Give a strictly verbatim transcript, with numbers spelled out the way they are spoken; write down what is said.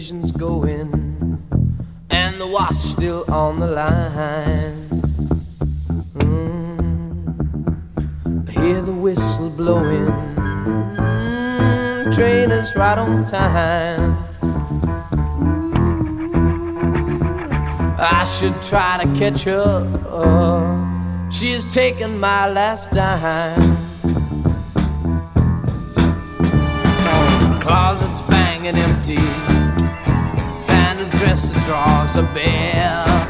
television's going and the watch still on the line. mm, I hear the whistle blowing, mm, train is right on time. I should try to catch her, she's taken my last dime. Closet's banging empty, and the dresser drawers are bare.